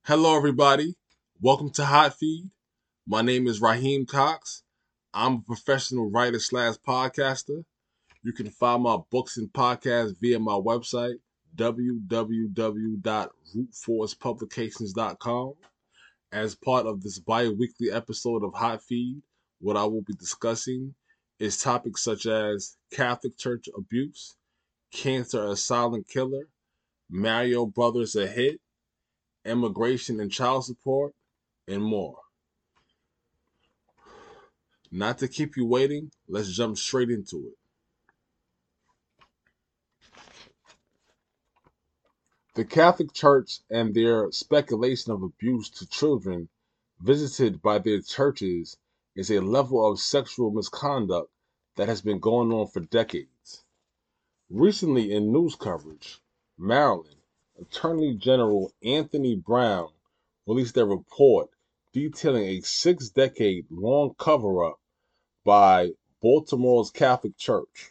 Hello, everybody. Welcome to Hot Feed. My name is Raheem Cox. I'm a professional writer slash podcaster. You can find my books and podcasts via my website, www.rootforcepublications.com. As part of this bi-weekly episode of Hot Feed, what I will be discussing is topics such as Catholic Church abuse, cancer a silent killer, Mario Brothers a hit, immigration and child support, and more. Not to keep you waiting, let's jump straight into it. The Catholic Church and their speculation of abuse to children visited by their churches is a level of sexual misconduct that has been going on for decades. Recently, in news coverage, Maryland Attorney General Anthony Brown released a report detailing a 6 decade long cover up by Baltimore's Catholic Church,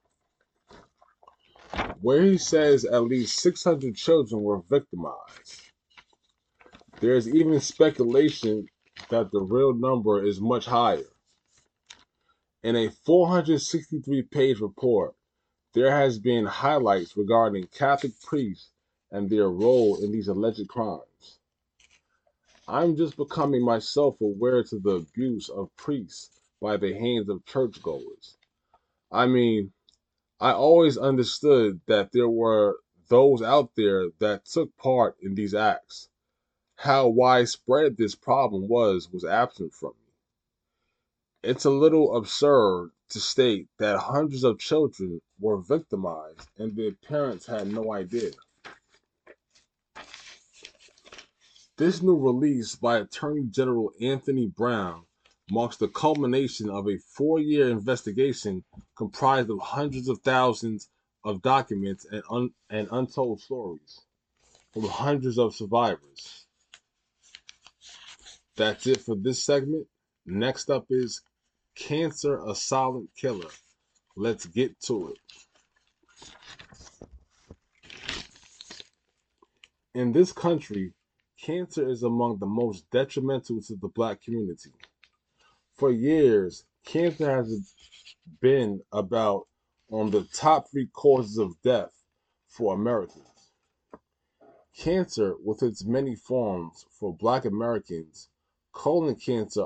where he says at least 600 children were victimized. There is even speculation that the real number is much higher. In a 463-page report, there has been highlights regarding Catholic priests and their role in these alleged crimes. I'm just becoming myself aware to the abuse of priests by the hands of churchgoers. I mean, I always understood that there were those out there that took part in these acts. How widespread this problem was absent from me. It's a little absurd to state that hundreds of children were victimized and their parents had no idea. This new release by Attorney General Anthony Brown marks the culmination of a 4 year investigation comprised of hundreds of thousands of documents and untold stories from hundreds of survivors. That's it for this segment. Next up is Cancer a Silent Killer. Let's get to it. In this country, cancer is among the most detrimental to the black community. For years, cancer has been about on the top three causes of death for Americans. Cancer, with its many forms for black Americans, colon cancer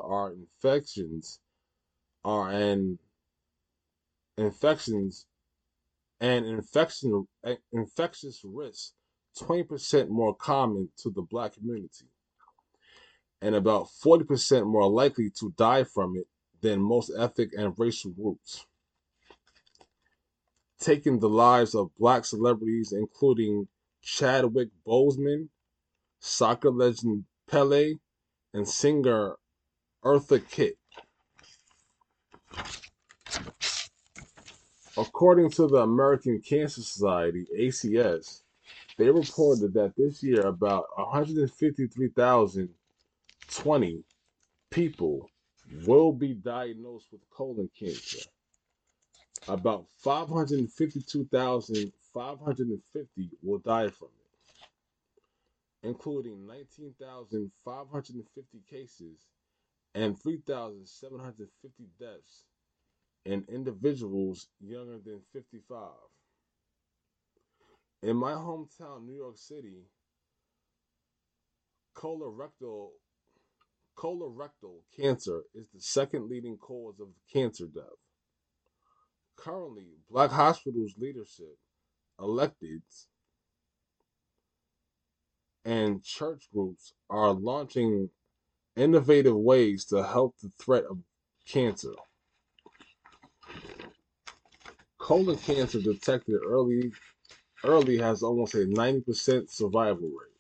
are an infections and infectious risk 20% more common to the black community and about 40% more likely to die from it than most ethnic and racial groups, taking the lives of black celebrities including Chadwick Boseman, soccer legend Pele, and singer Eartha Kitt. According to the American Cancer Society, ACS, they reported that this year about 153,020 people will be diagnosed with colon cancer. About 552,550 will die from it, including 19,550 cases and 3,750 deaths in individuals younger than 55. In my hometown, New York City, colorectal colorectal cancer is the second leading cause of cancer death. Currently, Black hospitals leadership, electeds, and church groups are launching innovative ways to help the threat of cancer. Colon cancer detected early has almost a 90% survival rate.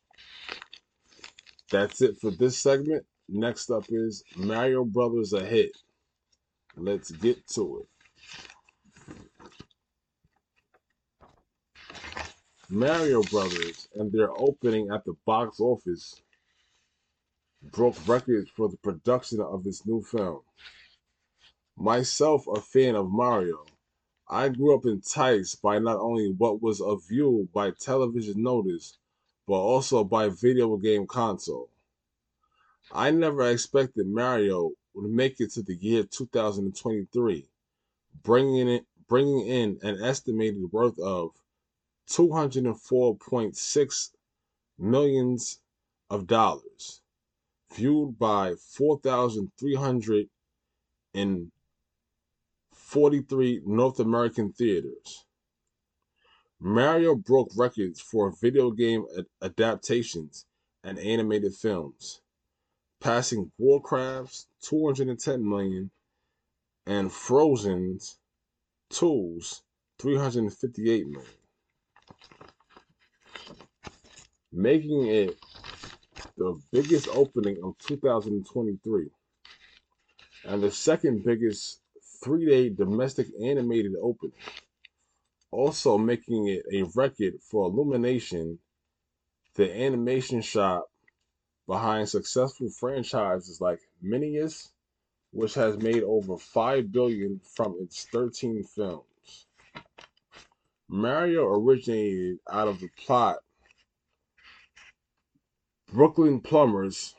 That's it for this segment. Next up is Mario Brothers a hit. Let's get to it. Mario Brothers and their opening at the box office broke records for the production of this new film. Myself, a fan of Mario, I grew up enticed by not only what was a view by television notice, but also by video game console. I never expected Mario would make it to the year 2023, bringing in an estimated worth of 204.6 millions of dollars, viewed by 4,343 North American theaters. Mario broke records for video game adaptations and animated films, passing Warcraft's 210 million and Frozen's 2's 358 million, making it the biggest opening of 2023 and the second biggest 3-day domestic animated opening, also making it a record for Illumination, the animation shop behind successful franchises like Minions, which has made over $5 billion from its 13 films. Mario originated out of the plot of Brooklyn Plumbers,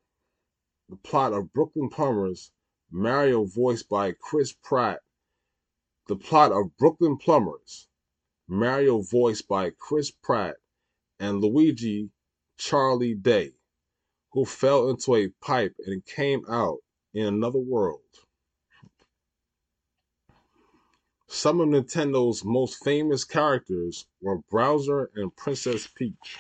Mario voiced by Chris Pratt. The plot of Brooklyn Plumbers, Mario voiced by Chris Pratt, and Luigi Charlie Day, who fell into a pipe and came out in another world. Some of Nintendo's most famous characters were Bowser and Princess Peach.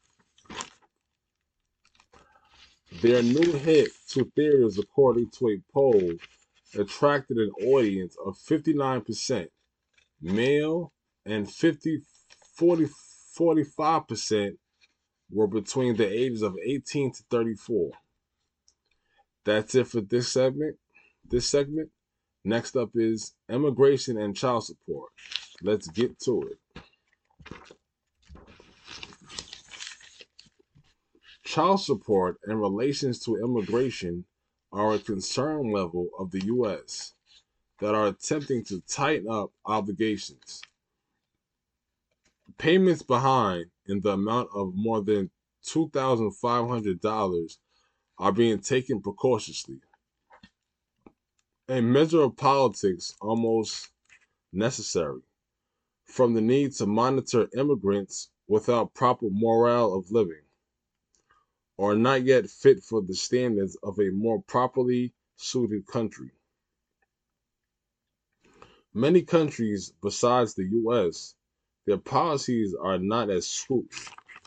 Their new hit to theaters, according to a poll, attracted an audience of 59% male and 45% were between the ages of 18 to 34. That's it for this segment. Next up is immigration and child support. Let's get to it. Child support and relations to immigration are a concern level of the U.S. that are attempting to tighten up obligations. Payments behind in the amount of more than $2,500 are being taken precautiously. A measure of politics almost necessary, from the need to monitor immigrants without proper morale of living, or not yet fit for the standards of a more properly suited country. Many countries besides the U.S., their policies are not as swoosh.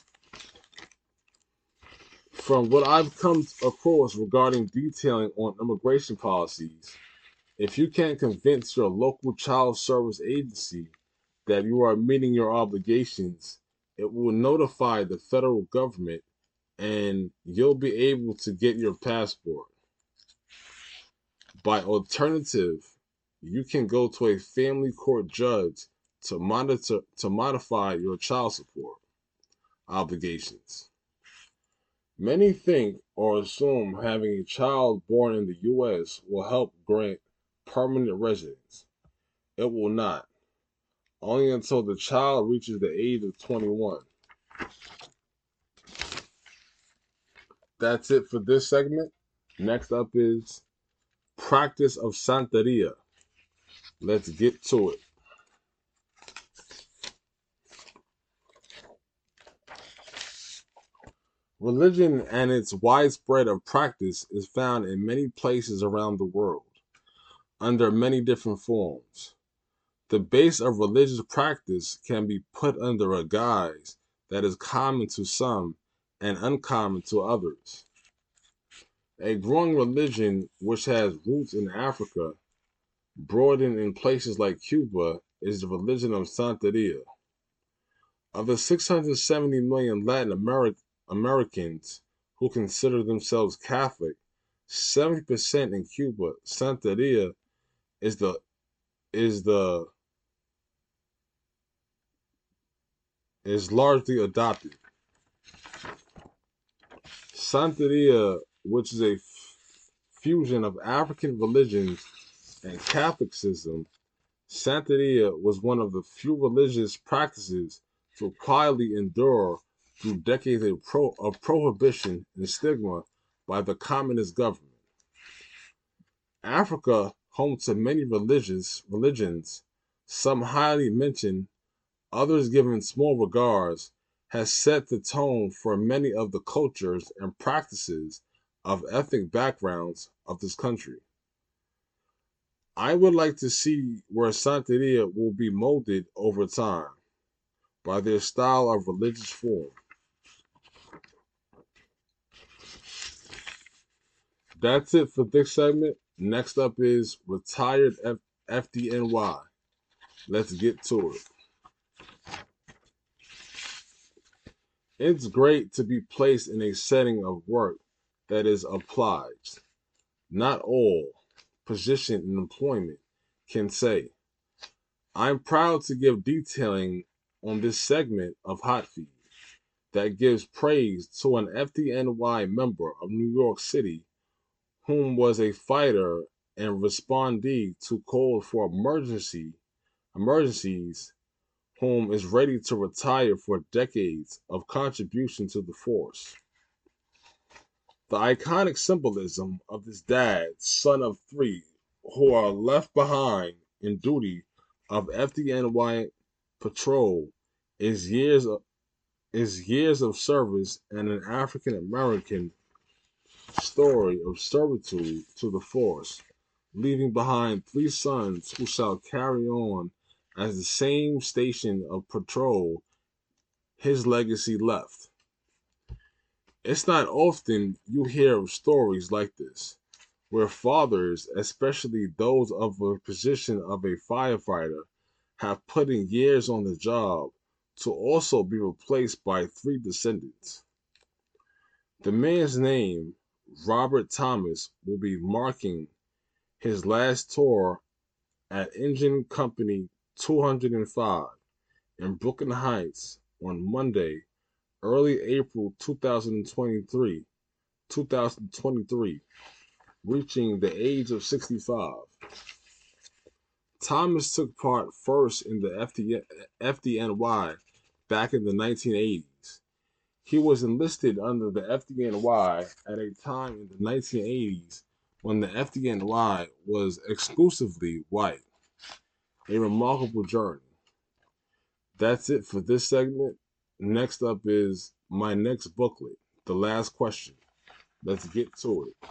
From what I've come across regarding detailing on immigration policies, if you can't convince your local child service agency that you are meeting your obligations, it will notify the federal government and you'll be able to get your passport. By alternative, you can go to a family court judge to modify your child support obligations. Many think or assume having a child born in the U.S. will help grant permanent residence. It will not, only until the child reaches the age of 21. That's it for this segment. Next up is practice of Santeria. Let's get to it. Religion and its widespread of practice is found in many places around the world, under many different forms. The base of religious practice can be put under a guise that is common to some and uncommon to others. A growing religion which has roots in Africa, broadened in places like Cuba, is the religion of Santeria. Of the 670 million Latin Americans who consider themselves Catholic, 70% in Cuba, Santeria is largely adopted. Santeria, which is a fusion of African religions and Catholicism, Santeria was one of the few religious practices to quietly endure through decades of prohibition and stigma by the communist government. Africa, home to many religions, some highly mentioned, others given small regards, has set the tone for many of the cultures and practices of ethnic backgrounds of this country. I would like to see where Santeria will be molded over time by their style of religious form. That's it for this segment. Next up is Retired FDNY. Let's get to it. It's great to be placed in a setting of work that is obliged. Not all position in employment can say. I'm proud to give detailing on this segment of Hot Feed that gives praise to an FDNY member of New York City whom was a fighter and respondee to calls for emergencies, whom is ready to retire for decades of contribution to the force. The iconic symbolism of this dad, son of three, who are left behind in duty of FDNY patrol is years of service and an African American story of servitude to the force, leaving behind three sons who shall carry on as the same station of patrol his legacy left. It's not often you hear of stories like this, where fathers, especially those of a position of a firefighter, have put in years on the job to also be replaced by three descendants. The man's name, Robert Thomas, will be marking his last tour at Engine Company 205 in Brooklyn Heights on Monday, early April 2023, reaching the age of 65. Thomas took part first in the FDNY back in the 1980s. He was enlisted under the FDNY at a time in the 1980s when the FDNY was exclusively white. A remarkable journey. That's it for this segment. Next up is my next booklet, The Last Question. Let's get to it.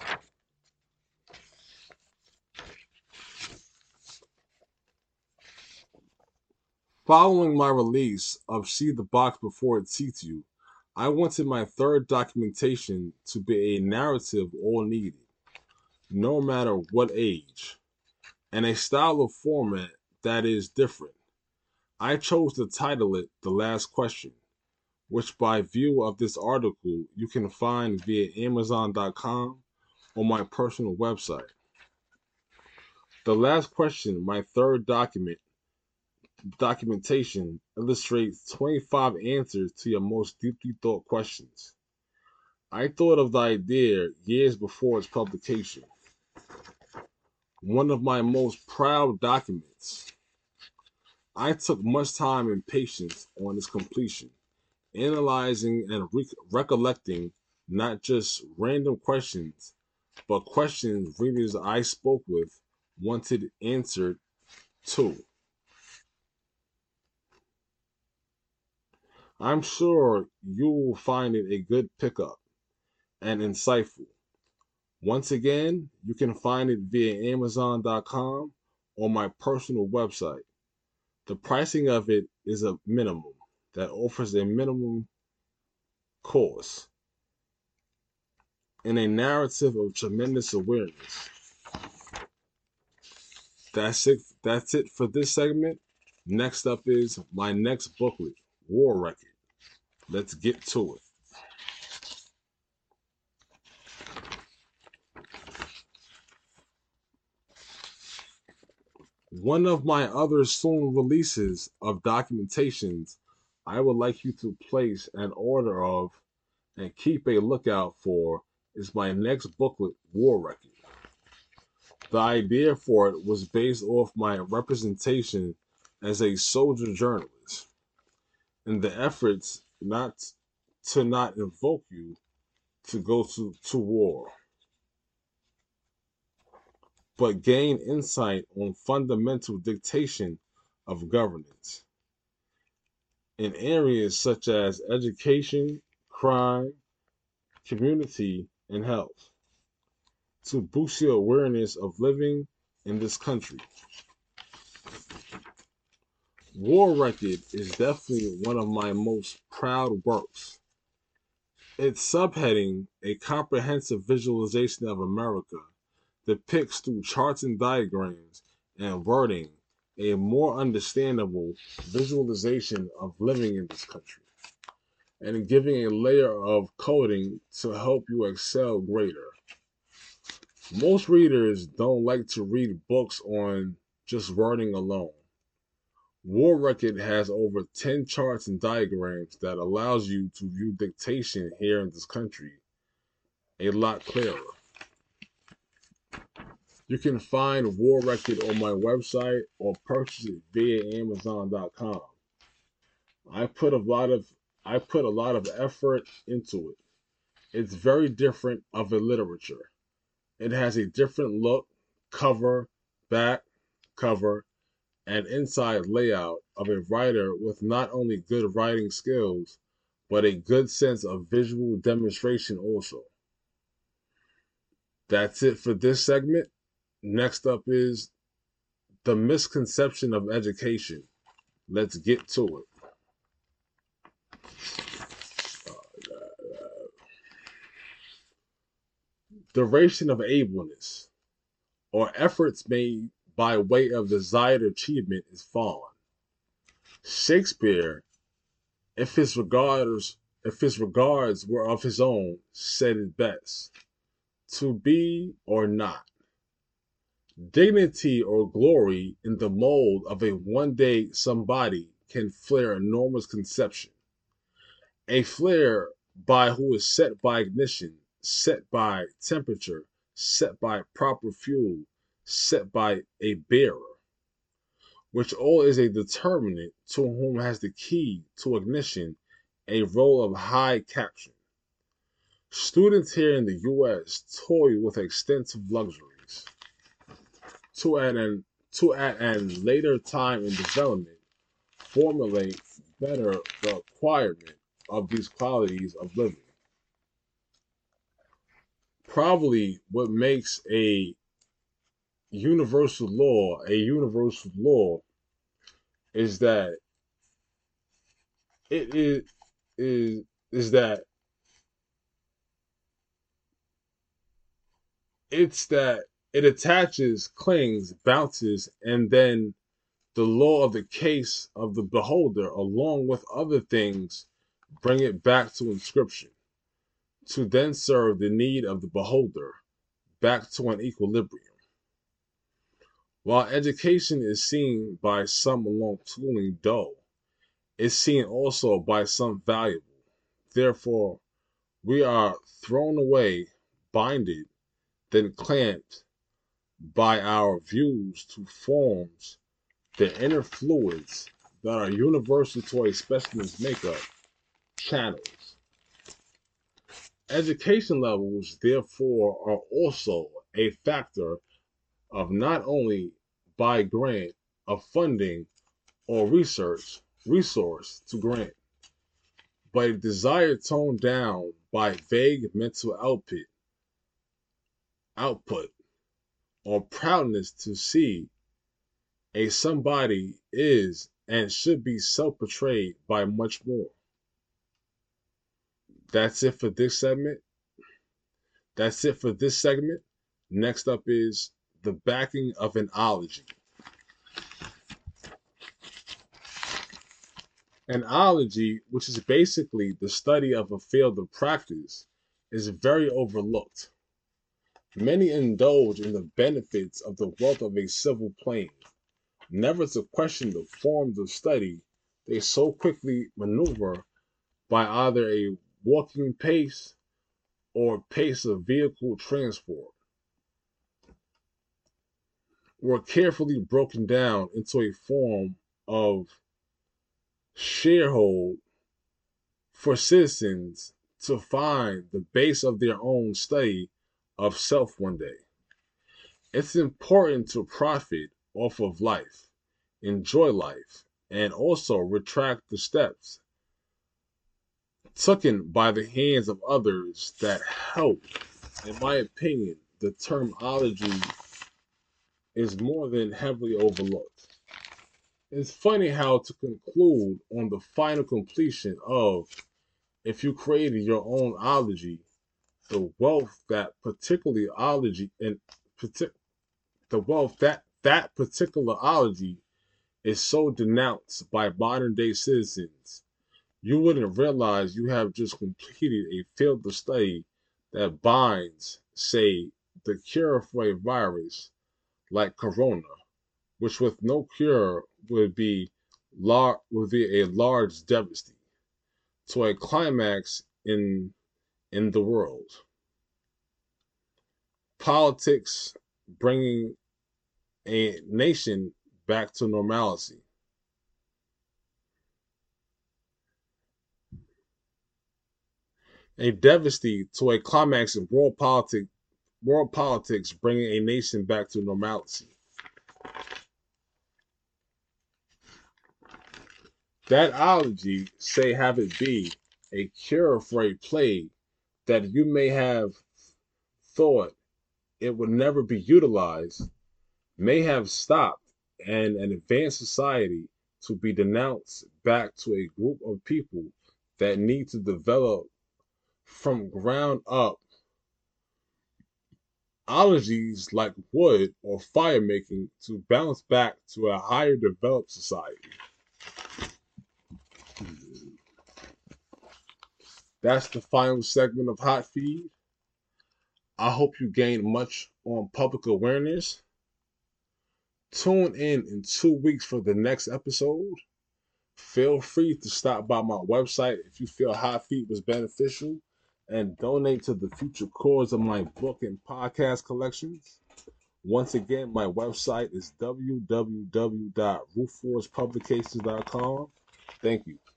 Following my release of See the Box Before It Seats You, I wanted my third documentation to be a narrative all needed, no matter what age, and a style of format that is different. I chose to title it The Last Question, which by view of this article you can find via Amazon.com or my personal website. The Last Question, my third documentation, illustrates 25 answers to your most deeply thought questions. I thought of the idea years before its publication. One of my most proud documents. I took much time and patience on its completion, analyzing and recollecting not just random questions, but questions readers I spoke with wanted answered too. I'm sure you will find it a good pickup and insightful. Once again, you can find it via Amazon.com or my personal website. The pricing of it is a minimum that offers a minimum cost and a narrative of tremendous awareness. That's it for this segment. Next up is my next booklet, War Record. Let's get to it. One of my other soon releases of documentations I would like you to place an order of and keep a lookout for is my next booklet, War Record. The idea for it was based off my representation as a soldier journalist and the efforts not to not invoke you to go to war, but gain insight on fundamental dictation of governance in areas such as education, crime, community, and health to boost your awareness of living in this country. War Record is definitely one of my most proud works. Its subheading, A Comprehensive Visualization of America, depicts through charts and diagrams and wording a more understandable visualization of living in this country and giving a layer of coding to help you excel greater. Most readers don't like to read books on just wording alone. War Record has over 10 charts and diagrams that allows you to view dictation here in this country a lot clearer. You can find War Record on my website or purchase it via Amazon.com. I put a lot of effort into it. It's very different of a literature. It has a different look, cover, back, cover, and inside layout of a writer with not only good writing skills, but a good sense of visual demonstration also. That's it for this segment. Next up is the misconception of education. Let's get to it. Duration of ableness, or efforts made by way of desired achievement, is fallen. Shakespeare, if his regards were of his own, said it best: to be or not. Dignity or glory in the mold of a one-day somebody can flare enormous conception. A flare by who is set by ignition, set by temperature, set by proper fuel, set by a bearer, which all is a determinant to whom has the key to ignition a role of high caption. Students here in the U.S. toy with extensive luxuries to at an later time in development formulate better the acquirement of these qualities of living. Probably what makes a universal law is that it is that it's that it attaches, clings, bounces, and then the law of the case of the beholder, along with other things, bring it back to inscription, to then serve the need of the beholder, back to an equilibrium. While education is seen by some along tooling dull, it's seen also by some valuable. Therefore, we are thrown away, binded, then clamped by our views to forms, the inner fluids that are universal to a specimen's makeup, channels. Education levels, therefore, are also a factor of not only by grant of funding or resource to grant, but a desire toned down by vague mental output, or proudness to see a somebody is and should be self-portrayed by much more. That's it for this segment. Next up is the backing of an ology. An ology, which is basically the study of a field of practice, is very overlooked. Many indulge in the benefits of the wealth of a civil plane, never to question the forms of study they so quickly maneuver by either a walking pace or pace of vehicle transport, were carefully broken down into a form of sharehold for citizens to find the base of their own study of self one day. It's important to profit off of life, enjoy life, and also retract the steps taken by the hands of others that help. In my opinion, the terminology is more than heavily overlooked. It's funny how to conclude on the final completion of if you created your own ology, the wealth that particularly ology and the wealth that particular ology is so denounced by modern day citizens, you wouldn't realize you have just completed a field of study that binds, say, the cure for a virus like corona, which with no cure would be a large devastation to a climax in the world. Politics bringing a nation back to normalcy. A devastation to a climax in world politics bringing a nation back to normalcy. That ology, say, have it be a cure for a plague that you may have thought it would never be utilized, may have stopped and an advanced society to be denounced back to a group of people that need to develop from ground up ologies like wood or fire making to bounce back to a higher developed society. That's the final segment of Hot Feed. I hope you gained much on public awareness. Tune in 2 weeks for the next episode. Feel free to stop by my website if you feel Hot Feed was beneficial and donate to the future cause of my book and podcast collections. Once again, my website is www.rootforcepublications.com. Thank you.